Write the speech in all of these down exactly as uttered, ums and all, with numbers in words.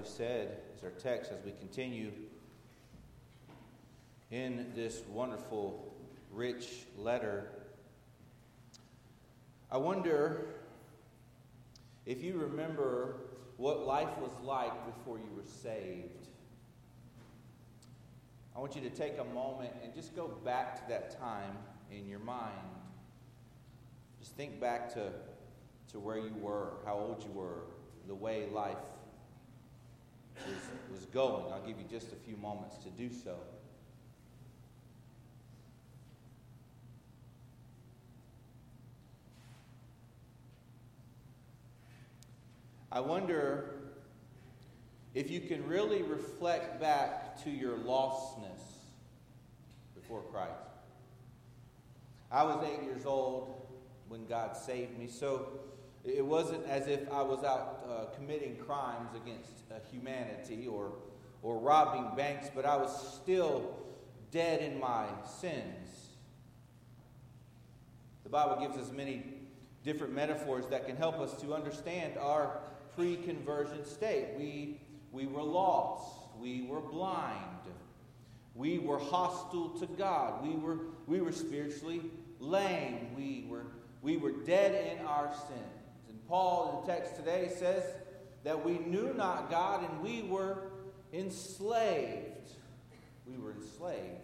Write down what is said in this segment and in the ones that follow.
already said, is our text as we continue in this wonderful, rich letter. I wonder if you remember what life was like before you were saved. I want you to take a moment and just go back to that time in your mind. Just think back to, to where you were, how old you were, the way life was, was going. I'll give you just a few moments to do so. I wonder if you can really reflect back to your lostness before Christ. I was eight years old when God saved me, so it wasn't as if I was out uh, committing crimes against uh, humanity or, or robbing banks, but I was still dead in my sins. The Bible gives us many different metaphors that can help us to understand our pre-conversion state. We, we were lost. We were blind. We were hostile to God. We were, we were spiritually lame. We were, we were dead in our sins. And Paul in the text today says that we knew not God and we were enslaved. We were enslaved.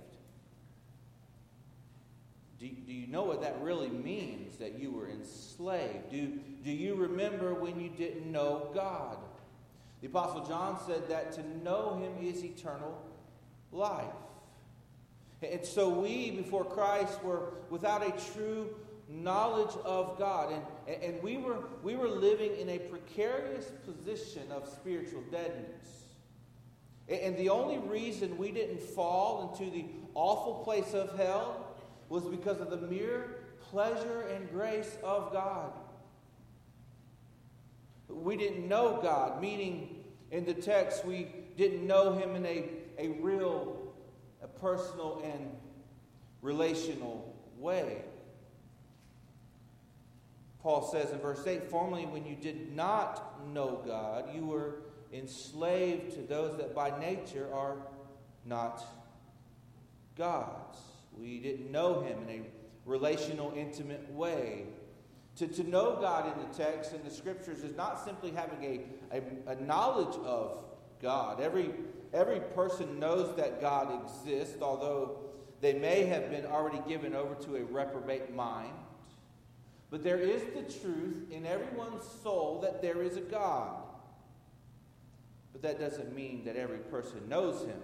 Do, do you know what that really means, that you were enslaved? Do, do you remember when you didn't know God? The Apostle John said that to know him is eternal life. And so we, before Christ, were without a true knowledge of God. And, and we were, we were living in a precarious position of spiritual deadness. And the only reason we didn't fall into the awful place of hell was because of the mere pleasure and grace of God. We didn't know God, meaning in the text we didn't know him in a, a real, a personal and relational way. Paul says in verse eight, formerly when you did not know God, you were enslaved to those that by nature are not God's. We didn't know him in a relational, intimate way. To, to know God in the text and the scriptures is not simply having a, a, a knowledge of God. Every, every person knows that God exists, although they may have been already given over to a reprobate mind. But there is the truth in everyone's soul that there is a God. But that doesn't mean that every person knows him.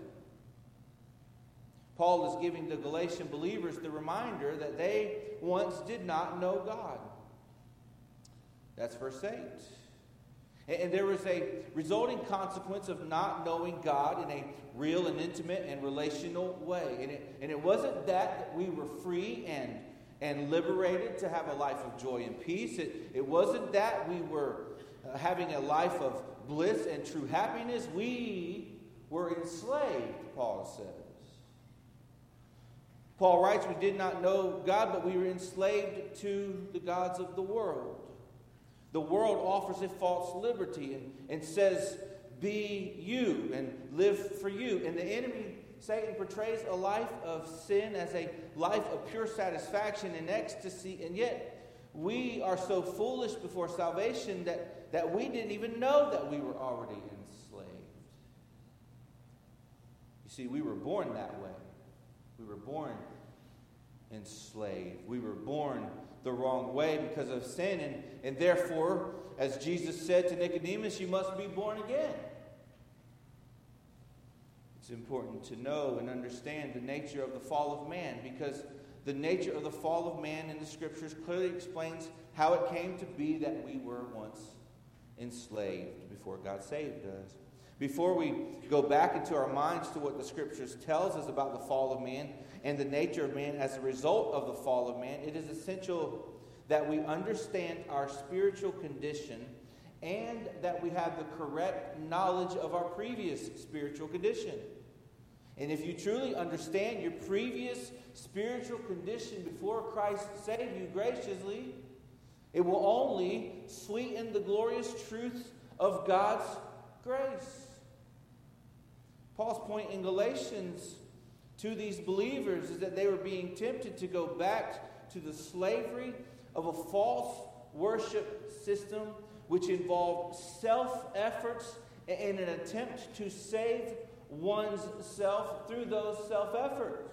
Paul is giving the Galatian believers the reminder that they once did not know God. That's verse eight. And there was a resulting consequence of not knowing God in a real and intimate and relational way. And it, and it wasn't that, that we were free and, and liberated to have a life of joy and peace. It, it wasn't that we were uh, having a life of bliss and true happiness. We were enslaved, Paul says. Paul writes, we did not know God, but we were enslaved to the gods of the world. The world offers a false liberty and, and says, be you and live for you. And the enemy, Satan, portrays a life of sin as a life of pure satisfaction and ecstasy. And yet, we are so foolish before salvation that, that we didn't even know that we were already enslaved. You see, we were born that way. We were born enslaved. We were born the wrong way because of sin. And, and therefore, as Jesus said to Nicodemus, you must be born again. It's important to know and understand the nature of the fall of man, because the nature of the fall of man in the Scriptures clearly explains how it came to be that we were once enslaved before God saved us. Before we go back into our minds to what the Scriptures tells us about the fall of man and the nature of man as a result of the fall of man, it is essential that we understand our spiritual condition and that we have the correct knowledge of our previous spiritual condition. And if you truly understand your previous spiritual condition before Christ saved you graciously, it will only sweeten the glorious truth of God's grace. Paul's point in Galatians to these believers is that they were being tempted to go back to the slavery of a false worship system which involved self-efforts in an attempt to save one's self through those self-efforts.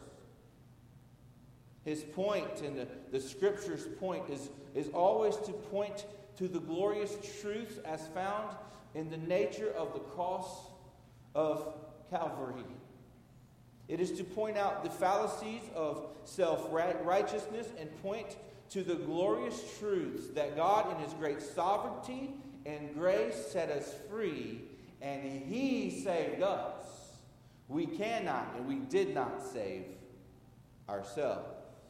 His point, and the, the Scripture's point, is, is always to point to the glorious truths as found in the nature of the cross of Calvary. It is to point out the fallacies of self-righteousness and point to the glorious truths that God in His great sovereignty and grace set us free, and He saved us. We cannot and we did not save ourselves.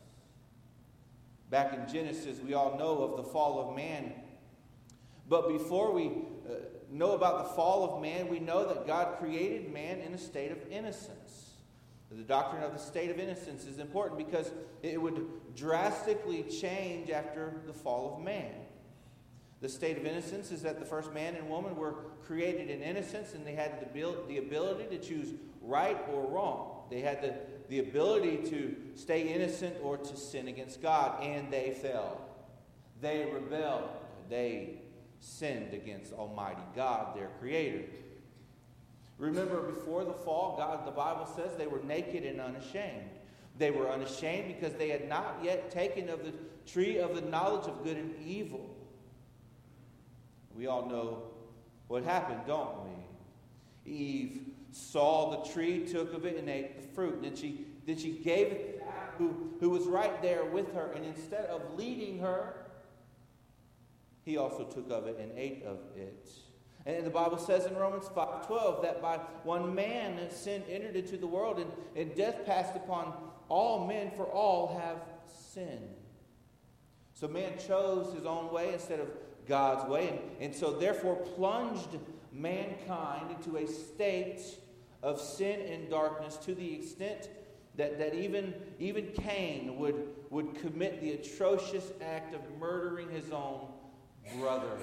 Back in Genesis, we all know of the fall of man. But before we uh, know about the fall of man, we know that God created man in a state of innocence. The doctrine of the state of innocence is important because it would drastically change after the fall of man. The state of innocence is that the first man and woman were created in innocence, and they had the ability to choose right or wrong. They had the, the ability to stay innocent or to sin against God, and they fell. They rebelled. They sinned against Almighty God, their Creator. Remember, before the fall, God, the Bible says, they were naked and unashamed. They were unashamed because they had not yet taken of the tree of the knowledge of good and evil. We all know what happened, don't we? Eve saw the tree, took of it, and ate the fruit. And then she, then she gave it to Adam, who, who was right there with her. And instead of leading her, he also took of it and ate of it. And the Bible says in Romans five twelve that by one man sin entered into the world, and, and death passed upon all men, for all have sinned. So man chose his own way instead of God's way, and, and so therefore plunged mankind into a state of sin and darkness to the extent that, that even, even Cain would, would commit the atrocious act of murdering his own brother.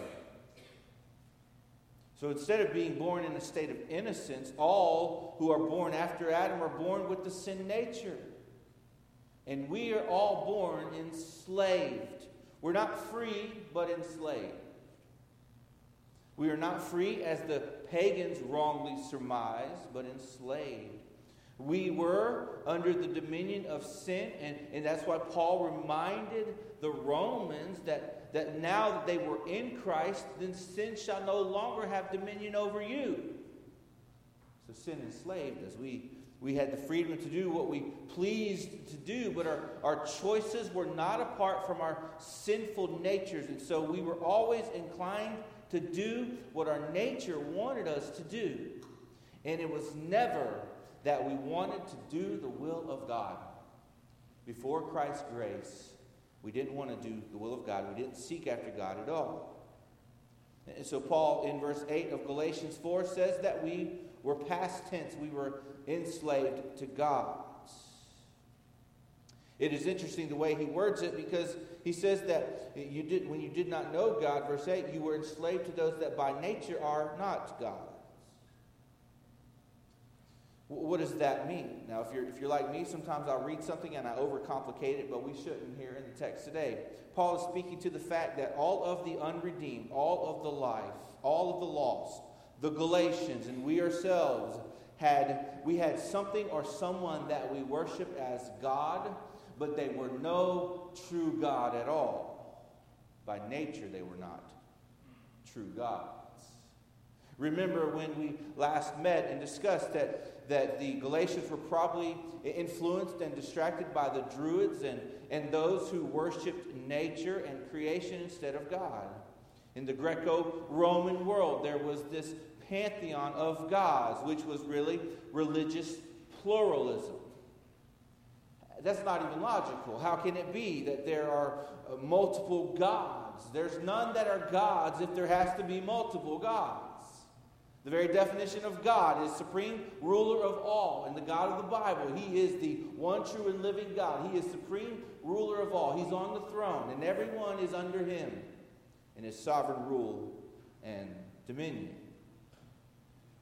So instead of being born in a state of innocence, all who are born after Adam are born with the sin nature. And we are all born enslaved. We're not free, but enslaved. We are not free, as the pagans wrongly surmised, but enslaved. We were under the dominion of sin, and, and that's why Paul reminded the Romans that, that now that they were in Christ, then sin shall no longer have dominion over you. So sin enslaved us. We, we had the freedom to do what we pleased to do, but our, our choices were not apart from our sinful natures. And so we were always inclined to do what our nature wanted us to do. And it was never that we wanted to do the will of God. Before Christ's grace, we didn't want to do the will of God. We didn't seek after God at all. And so Paul, in verse eight of Galatians four, says that we were past tense. We were enslaved to God. It is interesting the way he words it, because he says that you did, when you did not know God, verse eight, you were enslaved to those that by nature are not God. What does that mean? Now, if you're, if you're like me, sometimes I'll read something and I overcomplicate it, but we shouldn't here in the text today. Paul is speaking to the fact that all of the unredeemed, all of the life, all of the lost, the Galatians, and we ourselves, had we had something or someone that we worshiped as God, but they were no true God at all. By nature, they were not true gods. Remember when we last met and discussed that, that the Galatians were probably influenced and distracted by the Druids and, and those who worshipped nature and creation instead of God. In the Greco-Roman world, there was this pantheon of gods, which was really religious pluralism. That's not even logical. How can it be that there are uh, multiple gods? There's none that are gods if there has to be multiple gods. The very definition of God is supreme ruler of all. And the God of the Bible, He is the one true and living God. He is supreme ruler of all. He's on the throne, and everyone is under Him in His sovereign rule and dominion.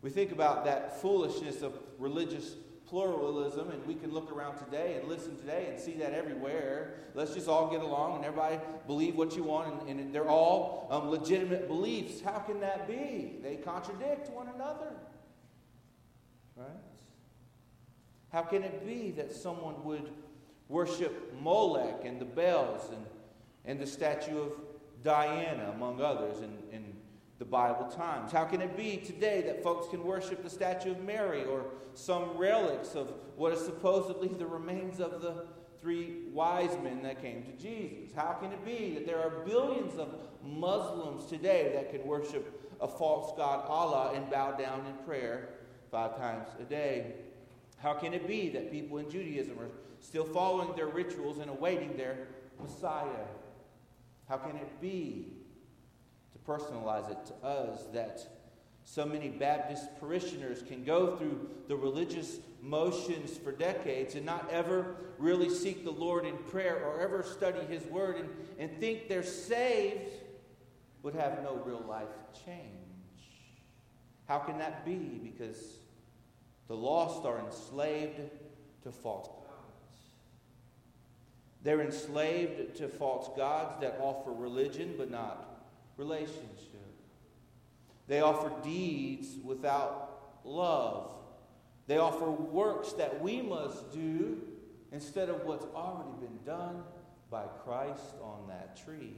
We think about that foolishness of religious pluralism, and we can look around today and listen today and see that everywhere. Let's just all get along and everybody believe what you want, and, and they're all um, legitimate beliefs. How can that be? They contradict one another. Right? How can it be that someone would worship Molech and the bells and, and the statue of Diana, among others, in, in the Bible times? How can it be today that folks can worship the statue of Mary or some relics of what is supposedly the remains of the three wise men that came to Jesus? How can it be that there are billions of Muslims today that can worship a false god, Allah, and bow down in prayer five times a day? How can it be that people in Judaism are still following their rituals and awaiting their Messiah? How can it be, to personalize it to us, that so many Baptist parishioners can go through the religious motions for decades and not ever really seek the Lord in prayer or ever study His Word and, and think they're saved, but have no real life change? How can that be? Because the lost are enslaved to false gods. They're enslaved to false gods that offer religion but not relationship. They offer deeds without love. They offer works that we must do instead of what's already been done by Christ on that tree.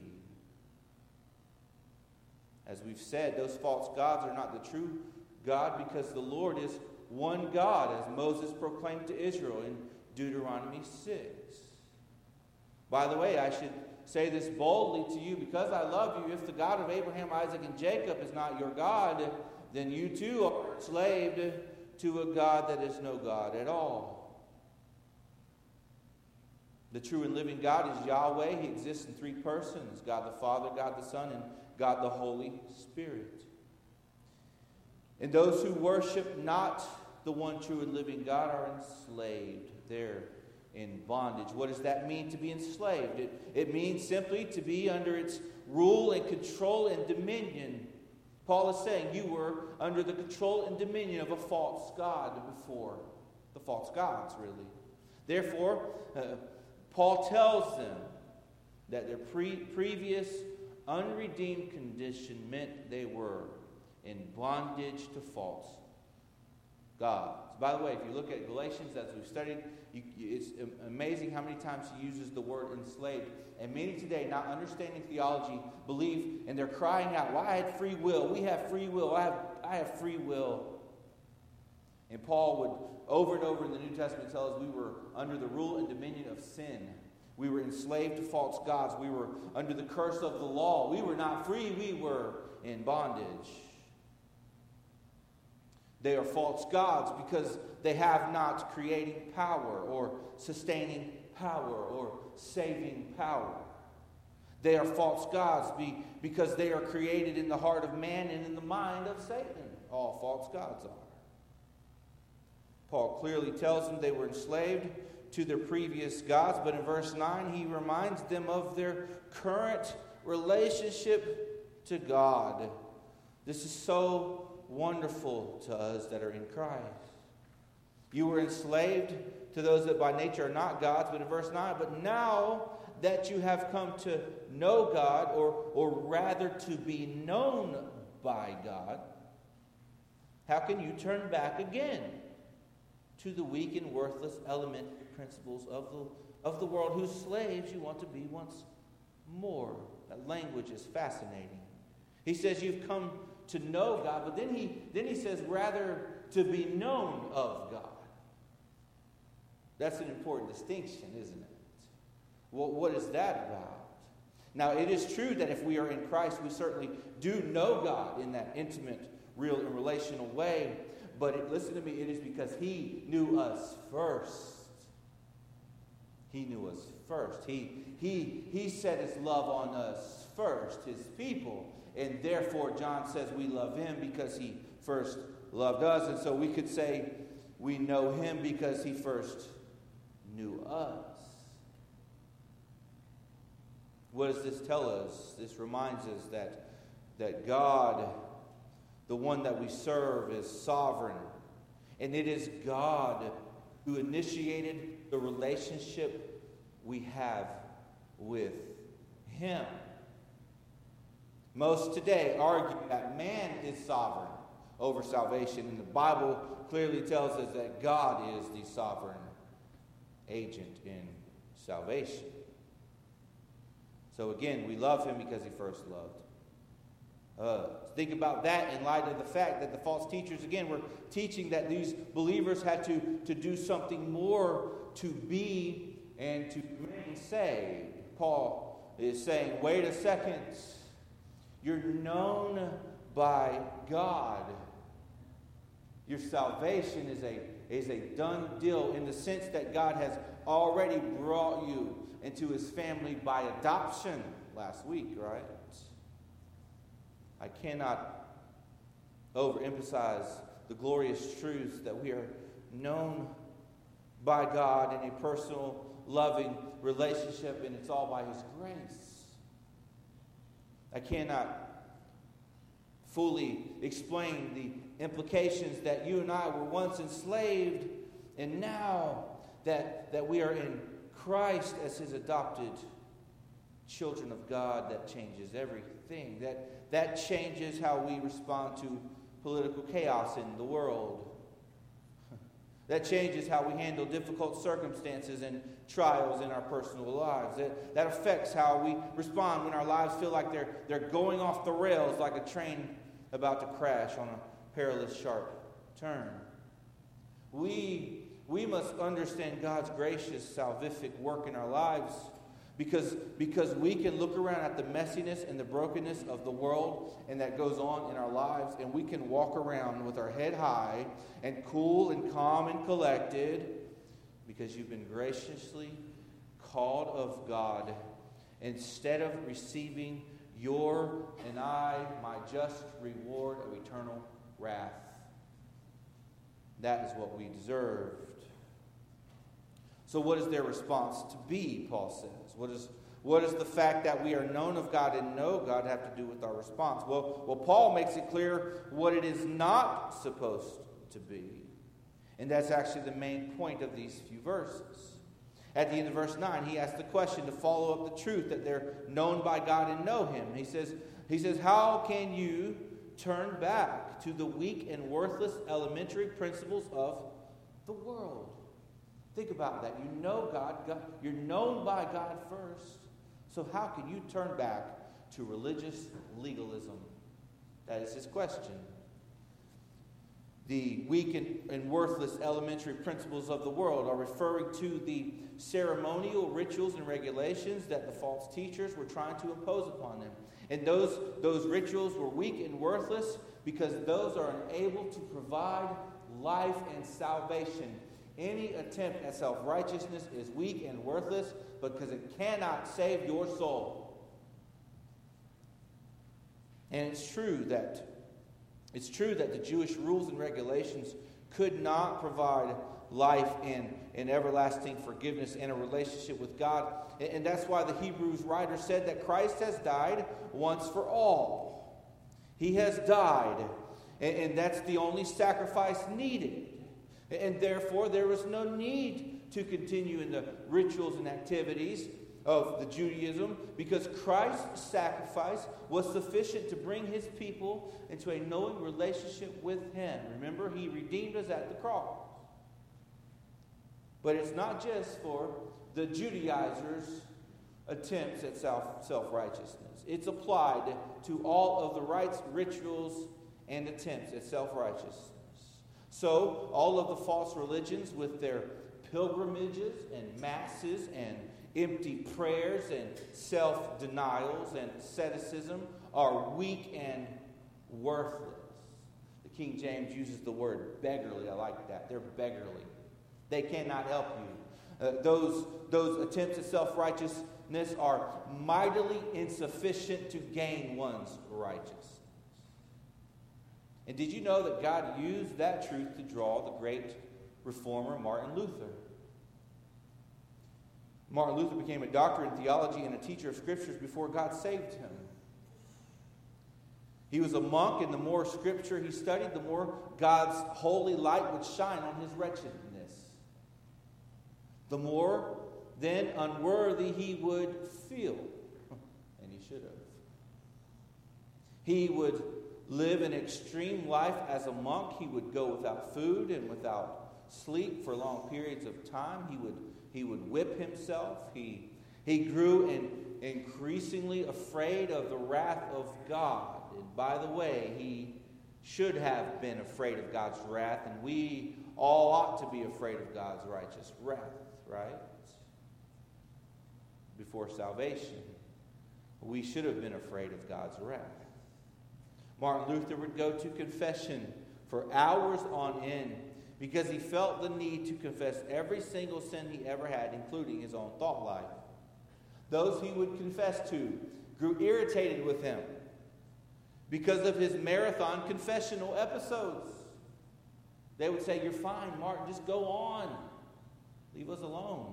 As we've said, those false gods are not the true God, because the Lord is one God, as Moses proclaimed to Israel in Deuteronomy six. By the way, I should say this boldly to you because I love you. If the God of Abraham, Isaac, and Jacob is not your God, then you too are enslaved to a God that is no God at all. The true and living God is Yahweh. He exists in three persons: God the Father, God the Son, and God the Holy Spirit. And those who worship not the one true and living God are enslaved. They're in bondage. What does that mean, to be enslaved? It, it means simply to be under its rule and control and dominion. Paul is saying you were under the control and dominion of a false god before. The false gods, really. Therefore, uh, Paul tells them that their pre- previous unredeemed condition meant they were in bondage to false gods. By the way, if you look at Galatians, as we've studied, you, it's amazing how many times he uses the word enslaved. And many today, not understanding theology, believe, and they're crying out, well, I had free will. We have free will. I have, I have free will. And Paul would, over and over in the New Testament, tell us we were under the rule and dominion of sin. We were enslaved to false gods. We were under the curse of the law. We were not free. We were in bondage. They are false gods because they have not creating power or sustaining power or saving power. They are false gods be, because they are created in the heart of man and in the mind of Satan. All false gods are. Paul clearly tells them they were enslaved to their previous gods, but in verse nine he reminds them of their current relationship to God. This is so wonderful to us that are in Christ. You were enslaved to those that by nature are not gods, but in verse nine, but now that you have come to know God, or, or rather to be known by God, how can you turn back again to the weak and worthless element principles of the, of the world, whose slaves you want to be once more? That language is fascinating. He says you've come to know God, but then he then he says rather to be known of God. That's an important distinction, isn't it? Well, what is that about? Now, it is true that if we are in Christ, we certainly do know God in that intimate, real, and relational way. But it, listen to me, it is because He knew us first. He knew us first. He, he, he set His love on us first, His people. And therefore, John says we love Him because He first loved us. And so we could say we know Him because He first knew us. What does this tell us? This reminds us that, that God, the one that we serve is sovereign. And it is God who initiated the relationship we have with Him. Most today argue that man is sovereign over salvation, and the Bible clearly tells us that God is the sovereign agent in salvation. So again, we love Him because He first loved us. Think about that in light of the fact that the false teachers, again, were teaching that these believers had to, to do something more to be and to remain saved. Paul is saying, wait a second. You're known by God. Your salvation is a, is a done deal in the sense that God has already brought you into His family by adoption last week, right? I cannot overemphasize the glorious truths that we are known by God in a personal, loving relationship, and it's all by His grace. I cannot fully explain the implications that you and I were once enslaved, and now that, that we are in Christ as His adopted children of God, that changes everything. That, that changes how we respond to political chaos in the world. That changes how we handle difficult circumstances and trials in our personal lives. That, that affects how we respond when our lives feel like they're, they're going off the rails like a train about to crash on a perilous sharp turn. We, we must understand God's gracious salvific work in our lives because, because we can look around at the messiness and the brokenness of the world and that goes on in our lives, and we can walk around with our head high and cool and calm and collected because you've been graciously called of God instead of receiving your and I, my just reward of eternal wrath. That is what we deserved. So what is their response to be, Paul says? What is, what does the fact that we are known of God and know God have to do with our response? Well, well, Paul makes it clear what it is not supposed to be. And that's actually the main point of these few verses. At the end of verse nine, he asks the question to follow up the truth that they're known by God and know Him. He says, he says, how can you turn back to the weak and worthless elementary principles of the world? Think about that. You know God, God, you're known by God first. So how can you turn back to religious legalism? That is his question. The weak and, and worthless elementary principles of the world are referring to the ceremonial rituals and regulations that the false teachers were trying to impose upon them. And those, those rituals were weak and worthless because those are unable to provide life and salvation. Any attempt at self-righteousness is weak and worthless because it cannot save your soul. And it's true that it's true that the Jewish rules and regulations could not provide life and, and everlasting forgiveness and a relationship with God. And, and that's why the Hebrews writer said that Christ has died once for all. He has died, and, and that's the only sacrifice needed. And therefore, there was no need to continue in the rituals and activities of the Judaism because Christ's sacrifice was sufficient to bring His people into a knowing relationship with Him. Remember, He redeemed us at the cross. But it's not just for the Judaizers' attempts at self, self-righteousness. It's applied to all of the rites, rituals, and attempts at self-righteousness. So, all of the false religions with their pilgrimages and masses and empty prayers and self-denials and asceticism are weak and worthless. The King James uses the word beggarly. I like that. They're beggarly. They cannot help you. Uh, those, those attempts at self-righteousness are mightily insufficient to gain one's righteousness. And did you know that God used that truth to draw the great reformer Martin Luther? Martin Luther became a doctor in theology and a teacher of scriptures before God saved him. He was a monk, and the more scripture he studied, the more God's holy light would shine on his wretchedness. The more, then, unworthy he would feel. And he should have. He would live an extreme life as a monk. He would go without food and without sleep for long periods of time. He would, he would whip himself. He, he grew in, increasingly afraid of the wrath of God. And by the way, he should have been afraid of God's wrath, and we all ought to be afraid of God's righteous wrath, right? Before salvation, we should have been afraid of God's wrath. Martin Luther would go to confession for hours on end because he felt the need to confess every single sin he ever had, including his own thought life. Those he would confess to grew irritated with him because of his marathon confessional episodes. They would say, "You're fine, Martin, just go on. Leave us alone."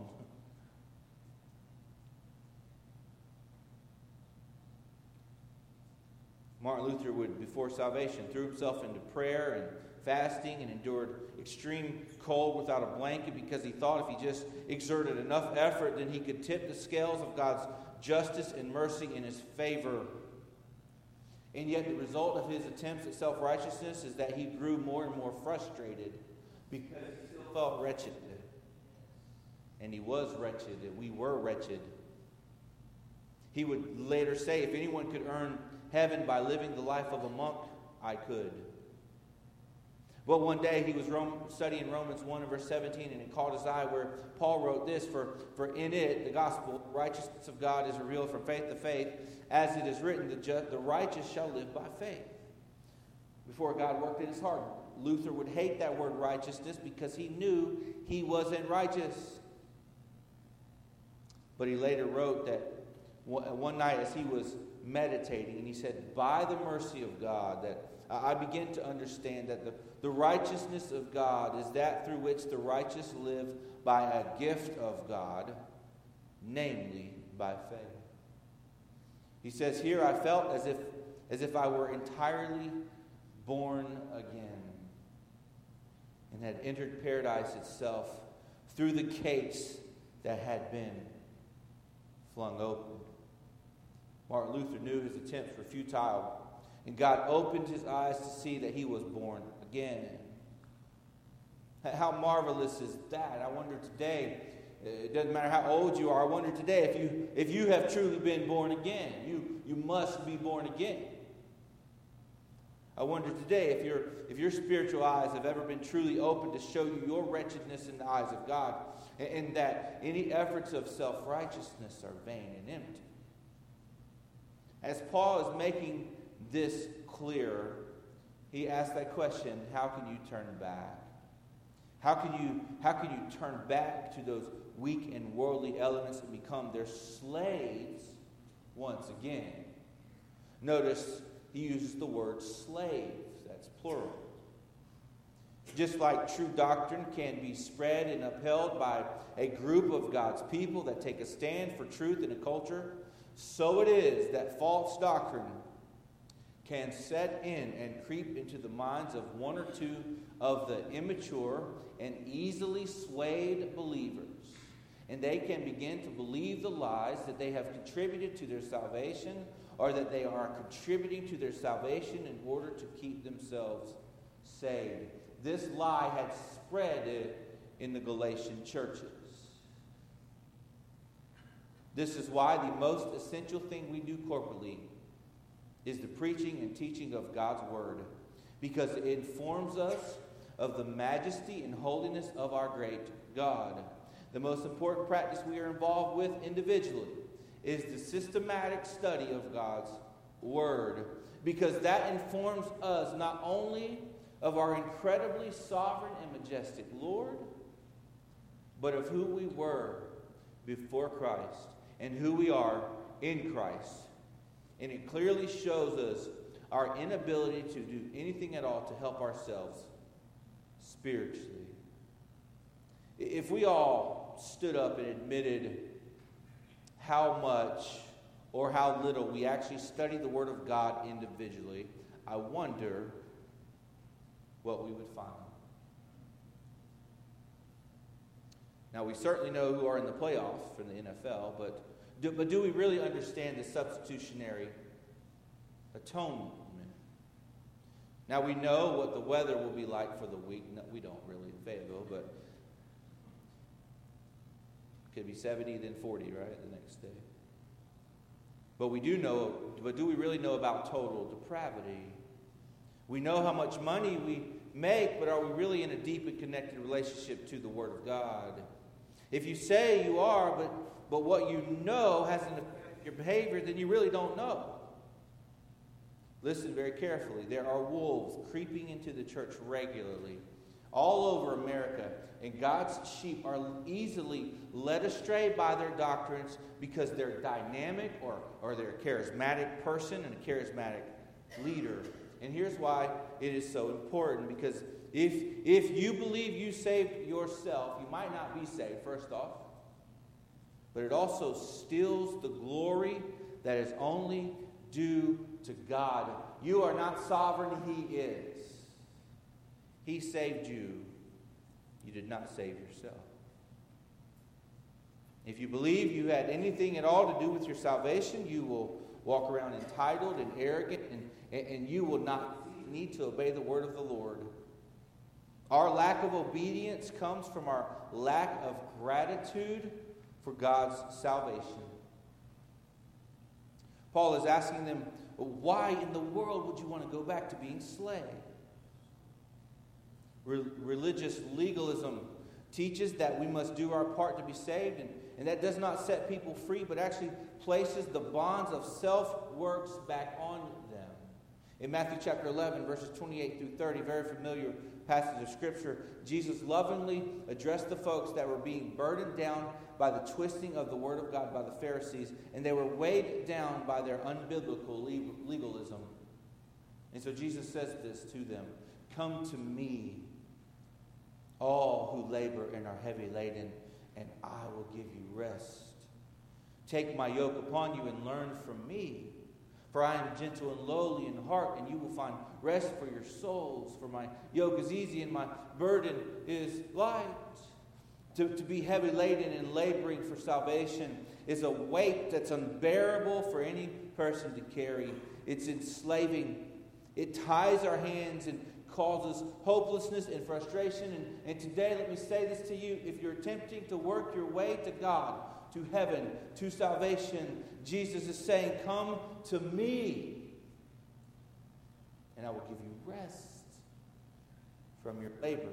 Martin Luther would, before salvation, threw himself into prayer and fasting and endured extreme cold without a blanket because he thought if he just exerted enough effort, then he could tip the scales of God's justice and mercy in his favor. And yet the result of his attempts at self-righteousness is that he grew more and more frustrated because he still felt wretched. And he was wretched, and we were wretched. He would later say, if anyone could earn heaven by living the life of a monk, I could. But one day he was Rome, studying Romans one and verse seventeen, and it caught his eye where Paul wrote this, for, for in it, the gospel, the righteousness of God is revealed from faith to faith, as it is written, the, ju- the righteous shall live by faith. Before God worked in his heart, Luther would hate that word righteousness because he knew he wasn't righteous. But he later wrote that one night as he was meditating, and he said, by the mercy of God, that I begin to understand that the, the righteousness of God is that through which the righteous live by a gift of God, namely by faith. He says, here I felt as if, as if I were entirely born again and had entered paradise itself through the gates that had been flung open. Martin Luther knew his attempts were futile, and God opened his eyes to see that he was born again. How marvelous is that? I wonder today, it doesn't matter how old you are, I wonder today if you if you have truly been born again. You, you must be born again. I wonder today if your if your spiritual eyes have ever been truly opened to show you your wretchedness in the eyes of God, and, and that any efforts of self-righteousness are vain and empty. As Paul is making this clear, he asks that question, how can you turn back? How can you, how can you turn back to those weak and worldly elements and become their slaves once again? Notice he uses the word slaves. That's plural. Just like true doctrine can be spread and upheld by a group of God's people that take a stand for truth in a culture, so it is that false doctrine can set in and creep into the minds of one or two of the immature and easily swayed believers. And they can begin to believe the lies that they have contributed to their salvation, or that they are contributing to their salvation in order to keep themselves saved. This lie had spread in the Galatian churches. This is why the most essential thing we do corporately is the preaching and teaching of God's Word, because it informs us of the majesty and holiness of our great God. The most important practice we are involved with individually is the systematic study of God's Word, because that informs us not only of our incredibly sovereign and majestic Lord, but of who we were before Christ and who we are in Christ. And it clearly shows us our inability to do anything at all to help ourselves spiritually. If we all stood up and admitted how much or how little we actually study the Word of God individually, I wonder what we would find. Now, we certainly know who are in the playoffs for the N F L, but do, but do we really understand the substitutionary atonement? Now, we know what the weather will be like for the week. No, we don't really in Fayetteville, but it could be seventy, then forty, right, the next day. But we do know, but do we really know about total depravity? We know how much money we make, but are we really in a deep and connected relationship to the Word of God? If you say you are, but, but what you know hasn't affected your behavior, then you really don't know. Listen very carefully. There are wolves creeping into the church regularly all over America, and God's sheep are easily led astray by their doctrines because they're dynamic or, or they're a charismatic person and a charismatic leader. And here's why it is so important, because if, if you believe you saved yourself, you might not be saved, first off. But it also steals the glory that is only due to God. You are not sovereign, He is. He saved you. You did not save yourself. If you believe you had anything at all to do with your salvation, you will walk around entitled and arrogant, and, and you will not need to obey the word of the Lord. Our lack of obedience comes from our lack of gratitude for God's salvation. Paul is asking them, why in the world would you want to go back to being slaves? Re- religious legalism teaches that we must do our part to be saved, and, and that does not set people free, but actually places the bonds of self-works back on them. In Matthew chapter eleven, verses twenty-eight through thirty, very familiar passage of Scripture, Jesus lovingly addressed the folks that were being burdened down by the twisting of the Word of God by the Pharisees, and they were weighed down by their unbiblical legalism. And so Jesus says this to them, "Come to me, all who labor and are heavy laden, and I will give you rest. Take my yoke upon you and learn from me. For I am gentle and lowly in heart, and you will find rest for your souls. For my yoke is easy and my burden is light." To, to be heavy laden and laboring for salvation is a weight that's unbearable for any person to carry. It's enslaving. It ties our hands and causes hopelessness and frustration. And, and today, let me say this to you. If you're attempting to work your way to God, to heaven, to salvation, Jesus is saying, "Come to me, and I will give you rest from your labor."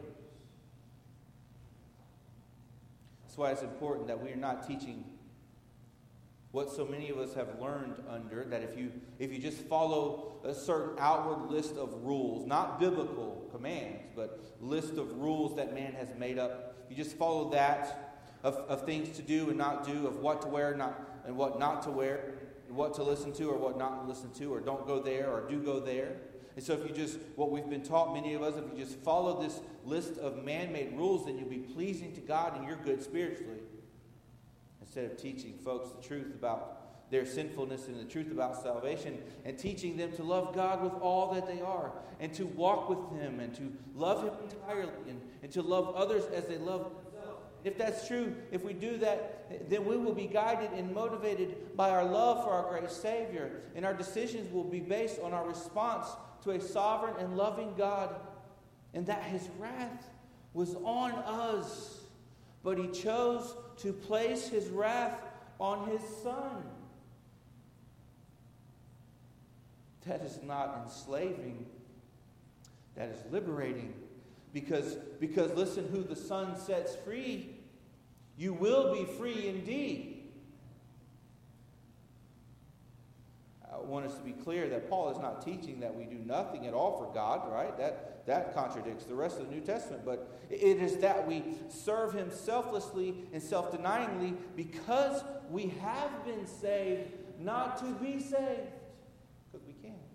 That's why it's important that we are not teaching what so many of us have learned under, that if you if you just follow a certain outward list of rules, not biblical commands, but list of rules that man has made up, if you just follow that of, of things to do and not do, of what to wear not and what not to wear, and what to listen to or what not to listen to, or don't go there or do go there. And so if you just, what we've been taught, many of us, if you just follow this list of man-made rules, then you'll be pleasing to God and you're good spiritually. Instead of teaching folks the truth about their sinfulness and the truth about salvation, and teaching them to love God with all that they are, and to walk with Him, and to love Him entirely, and, and to love others as they love themselves. If that's true, if we do that, then we will be guided and motivated by our love for our great Savior, and our decisions will be based on our response to a sovereign and loving God, and that His wrath was on us, but He chose to place His wrath on His Son. That is not enslaving. That is liberating. Because, because listen, who the Son sets free, you will be free indeed. I want us to be clear that Paul is not teaching that we do nothing at all for God, right? That, that contradicts the rest of the New Testament. But it is that we serve Him selflessly and self-denyingly because we have been saved not to be saved. Because we can't.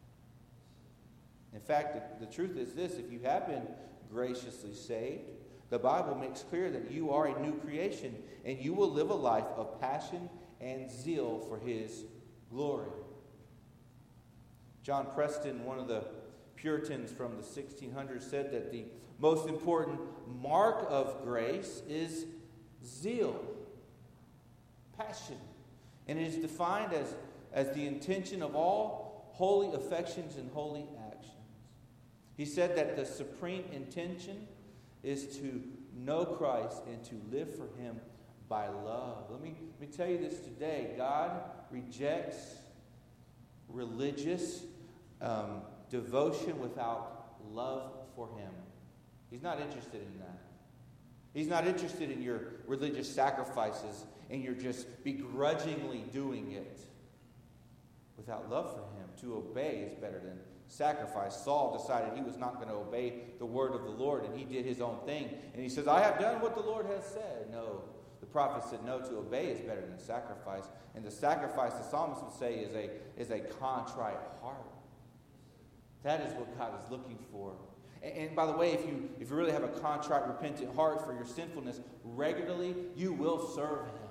In fact, the, the truth is this: if you have been graciously saved, the Bible makes clear that you are a new creation and you will live a life of passion and zeal for His glory. John Preston, one of the Puritans from the sixteen hundreds, said that the most important mark of grace is zeal, passion. And it is defined as, as the intention of all holy affections and holy actions. He said that the supreme intention is to know Christ and to live for Him by love. Let me, let me tell you this today. God rejects religious um, devotion without love for Him. He's not interested in that. He's not interested in your religious sacrifices and you're just begrudgingly doing it without love for Him. To obey is better than sacrifice. Saul decided he was not going to obey the word of the Lord, and he did his own thing. And he says, I have done what the Lord has said. No. The prophet said, no, to obey is better than sacrifice. And the sacrifice, the psalmist would say, is a, is a contrite heart. That is what God is looking for. And, and by the way, if you, if you really have a contrite, repentant heart for your sinfulness, regularly, you will serve Him.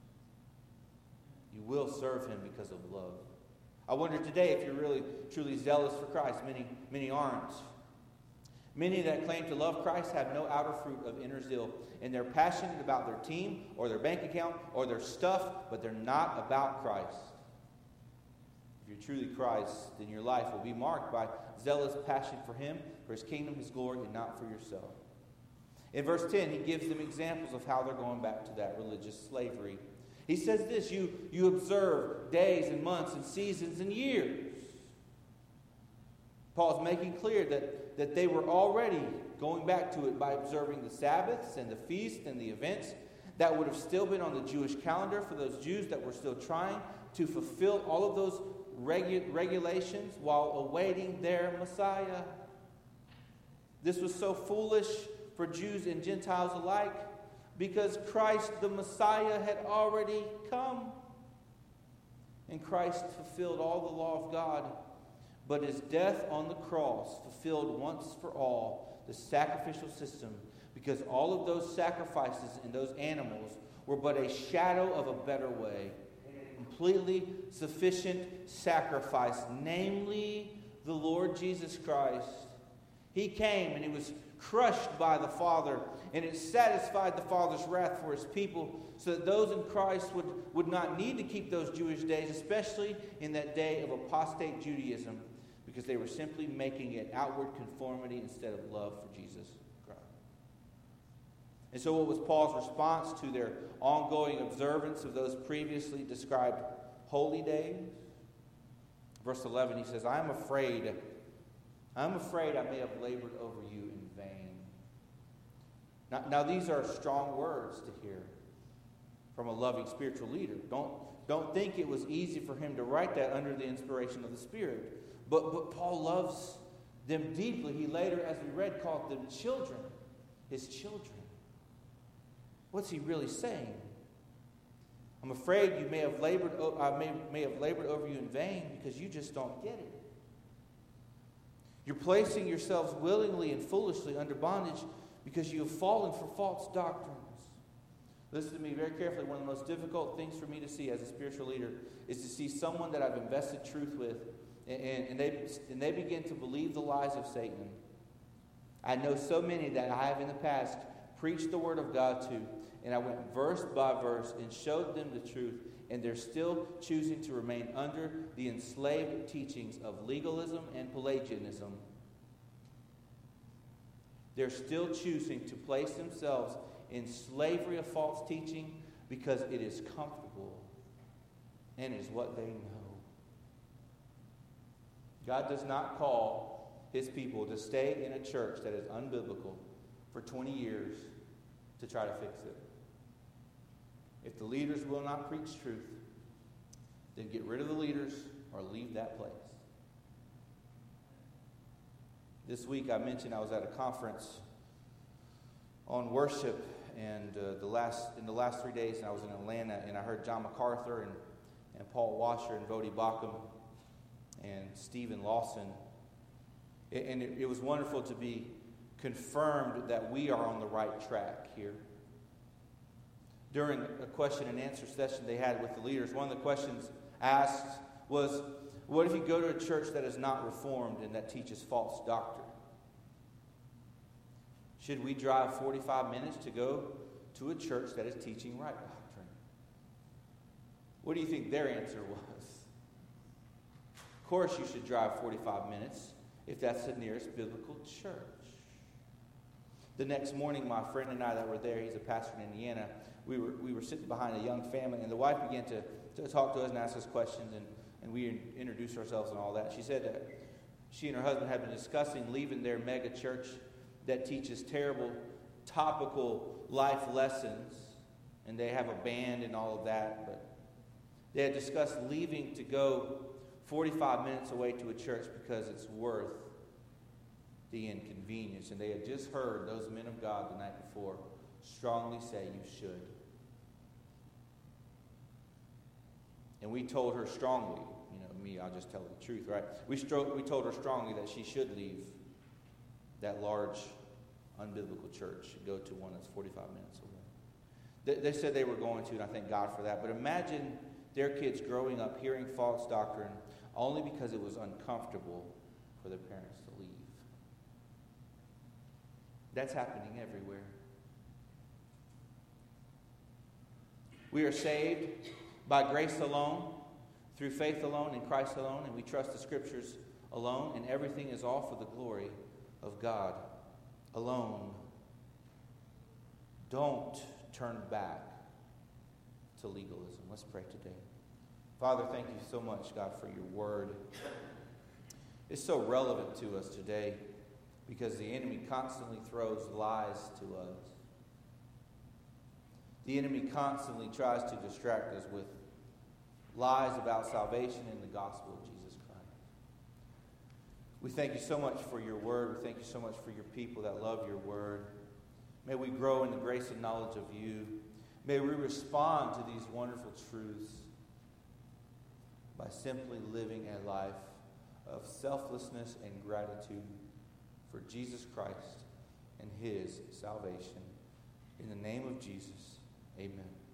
You will serve Him because of love. I wonder today if you're really, truly zealous for Christ. Many, many aren't. Many that claim to love Christ have no outer fruit of inner zeal. And they're passionate about their team or their bank account or their stuff, but they're not about Christ. If you're truly Christ, then your life will be marked by zealous passion for Him, for His kingdom, His glory, and not for yourself. In verse ten, he gives them examples of how they're going back to that religious slavery. He says this, you, you observe days and months and seasons and years. Paul's making clear that, that they were already going back to it by observing the Sabbaths and the feasts and the events that would have still been on the Jewish calendar for those Jews that were still trying to fulfill all of those regu- regulations while awaiting their Messiah. This was so foolish for Jews and Gentiles alike, because Christ the Messiah had already come. And Christ fulfilled all the law of God. But His death on the cross fulfilled once for all the sacrificial system, because all of those sacrifices and those animals were but a shadow of a better way. A completely sufficient sacrifice, namely the Lord Jesus Christ. He came and He was crushed by the Father, and it satisfied the Father's wrath for His people, so that those in Christ would, would not need to keep those Jewish days, especially in that day of apostate Judaism, because they were simply making it outward conformity instead of love for Jesus Christ. And so what was Paul's response to their ongoing observance of those previously described holy days? Verse eleven, he says, I am afraid I'm afraid I may have labored over you in vain. Now, now these are strong words to hear from a loving spiritual leader. Don't, don't think it was easy for him to write that under the inspiration of the Spirit. But, but Paul loves them deeply. He later, as we read, called them children, his children. What's he really saying? I'm afraid you may have labored, I may, may have labored over you in vain because you just don't get it. You're placing yourselves willingly and foolishly under bondage because you have fallen for false doctrines. Listen to me very carefully. One of the most difficult things for me to see as a spiritual leader is to see someone that I've invested truth with, and, and, and, they, and they begin to believe the lies of Satan. I know so many that I have in the past preached the Word of God to, and I went verse by verse and showed them the truth, and they're still choosing to remain under the enslaved teachings of legalism and Pelagianism. They're still choosing to place themselves in slavery of false teaching because it is comfortable and is what they know. God does not call His people to stay in a church that is unbiblical for twenty years to try to fix it. If the leaders will not preach truth, then get rid of the leaders or leave that place. This week I mentioned I was at a conference on worship, and uh, the last in the last three days, and I was in Atlanta, and I heard John MacArthur and, and Paul Washer and Voddie Baucham and Stephen Lawson. And it, it was wonderful to be confirmed that we are on the right track here. During a question and answer session they had with the leaders, one of the questions asked was, What if you go to a church that is not reformed and that teaches false doctrine? Should we drive forty-five minutes to go to a church that is teaching right doctrine? What do you think their answer was? Of course you should drive forty-five minutes if that's the nearest biblical church. The next morning, my friend and I that were there, he's a pastor in Indiana, we were we were sitting behind a young family, and the wife began to, to talk to us and ask us questions, and, and we introduced ourselves and all that. She said that she and her husband had been discussing leaving their mega church that teaches terrible topical life lessons, and they have a band and all of that, but they had discussed leaving to go forty-five minutes away to a church because it's worth the inconvenience. And they had just heard those men of God the night before strongly say you should. And we told her strongly, you know, me, I'll just tell her the truth, right? We, stro- we told her strongly that she should leave that large, unbiblical church and go to one that's forty-five minutes away. They, they said they were going to, and I thank God for that. But imagine their kids growing up hearing false doctrine only because it was uncomfortable for their parents to leave. That's happening everywhere. We are saved by grace alone, through faith alone, in Christ alone, and we trust the Scriptures alone, and everything is all for the glory of God alone. Don't turn back to legalism. Let's pray today. Father, thank you so much, God, for your word. It's so relevant to us today because the enemy constantly throws lies to us. The enemy constantly tries to distract us with lies about salvation and the gospel of Jesus Christ. We thank you so much for your word. We thank you so much for your people that love your word. May we grow in the grace and knowledge of you. May we respond to these wonderful truths by simply living a life of selflessness and gratitude for Jesus Christ and his salvation. In the name of Jesus, amen.